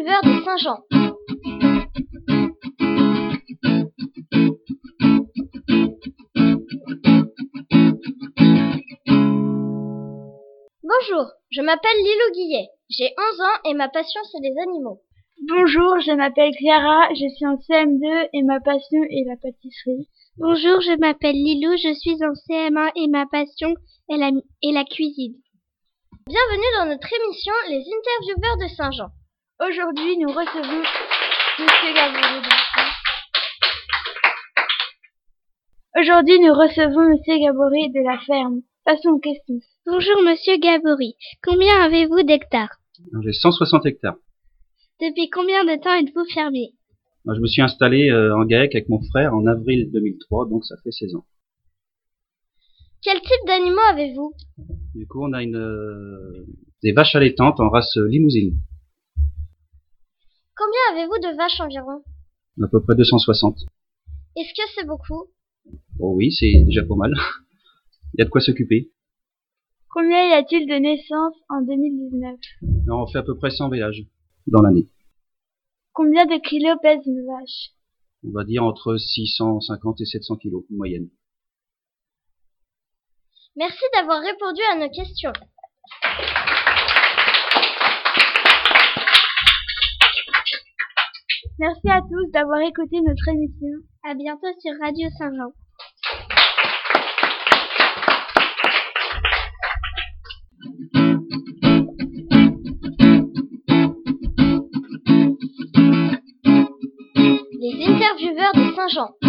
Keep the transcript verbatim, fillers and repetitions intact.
intervieweurs de Saint-Jean. Bonjour, je m'appelle Lilou Guillet, j'ai onze ans et ma passion c'est les animaux. Bonjour, je m'appelle Clara, je suis en C M deux et ma passion est la pâtisserie. Bonjour, je m'appelle Lilou, je suis en C M un et ma passion est la, est la cuisine. Bienvenue dans notre émission Les intervieweurs de Saint-Jean. Aujourd'hui, nous recevons Monsieur Gabory. Aujourd'hui, nous recevons Monsieur Gabory de la ferme. Passons aux questions. Bonjour Monsieur Gabory, combien avez-vous d'hectares? J'ai cent soixante hectares. Depuis combien de temps êtes-vous fermier? Je me suis installé en GAEC avec mon frère en avril deux mille trois, donc ça fait seize ans. Quel type d'animaux avez-vous? Du coup, on a une, euh, des vaches allaitantes en race limousine. Combien avez-vous de vaches environ? À peu près deux cent soixante. Est-ce que c'est beaucoup? Oh oui, c'est déjà pas mal. Il y a de quoi s'occuper. Combien y a-t-il de naissances en deux mille dix-neuf? Alors, on fait à peu près cent vélages dans l'année. Combien de kilos pèse une vache? On va dire entre six cent cinquante et sept cents kilos, en moyenne. Merci d'avoir répondu à nos questions. Merci à tous d'avoir écouté notre émission. À bientôt sur Radio Saint-Jean. Les intervieweurs de Saint-Jean.